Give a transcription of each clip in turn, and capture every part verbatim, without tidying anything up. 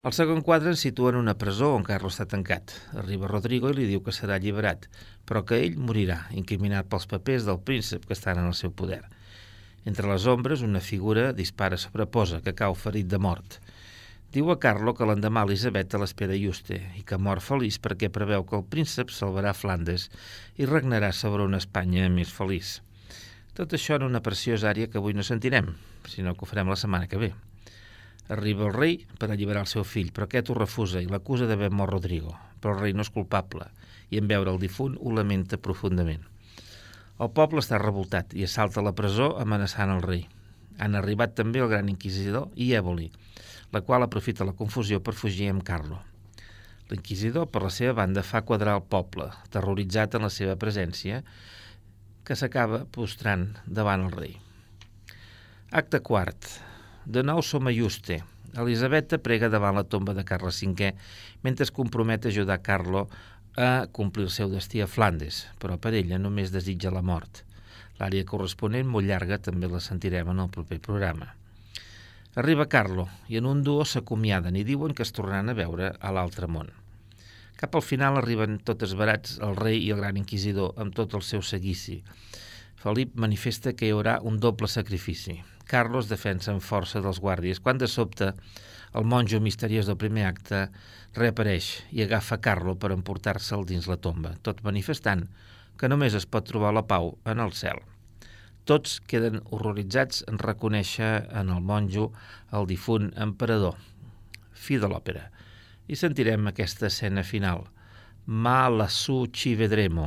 Al segon quadre ens situa en una presó on Carlo està tancat. Arriba Rodrigo i li diu que serà alliberat, però que ell morirà, incriminat pels papers del príncep que estan en el seu poder. Entre les ombres, una figura dispara sobreposa, que cau ferit de mort. Diu a Carlo que l'endemà Elisabet l'espera a Yuste i que mor feliç perquè preveu que el príncep salvarà Flandes i regnarà sobre una Espanya més feliç. Tot això en una preciosa ària que avui no sentirem, sinó que ho farem la setmana que ve. Arriba el rei per alliberar el seu fill, però aquest ho refusa i l'acusa d'haver mort Rodrigo. Però el rei no és culpable i en veure el difunt ho lamenta profundament. El poble està revoltat i assalta la presó amenaçant el rei. Han arribat també el gran inquisidor i Éboli, la qual aprofita la confusió per fugir amb Carlo. L'inquisidor, per la seva banda, fa quadrar el poble, terroritzat en la seva presència, que s'acaba postrant davant el rei. Acte quart. De nou som a Yuste. Elisabeta prega davant la tomba de Carles cinquè mentre es compromet a ajudar Carlo a complir el seu destí a Flandes, però per ella només desitja la mort. L'àrea corresponent, molt llarga, també la sentirem en el proper programa. Arriba Carlo i en un duo s'acomiaden i diuen que es tornaran a veure a l'altre món. Cap al final arriben tots esverats el rei i el gran inquisidor amb tot el seu seguici. Felip manifesta que hi haurà un doble sacrifici. Carlo es defensa amb força dels guàrdies, quan de sobte el monjo misteriós del primer acte reapareix i agafa Carlo per emportar-se'l dins la tomba, tot manifestant que només es pot trobar la pau en el cel. Tots queden horroritzats en reconèixer en el monjo el difunt emperador. Fi de l'òpera. I sentirem aquesta escena final. Ma lassù ci vedremo.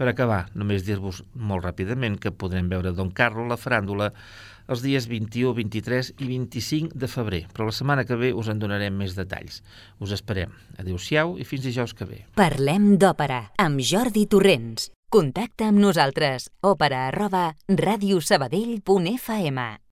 Per acabar, només dir-vos molt ràpidament que podrem veure Don Carlo, la faràndula, els dies vint-i-u, vint-i-tres i vint-i-cinc de febrer, però la setmana que ve us en donarem més detalls. Us esperem. Adéu-siau i fins dijous que ve. Parlem d'òpera amb Jordi Torrents. Contacta amb nosaltres. òpera arroba radiosabadell punt ef ema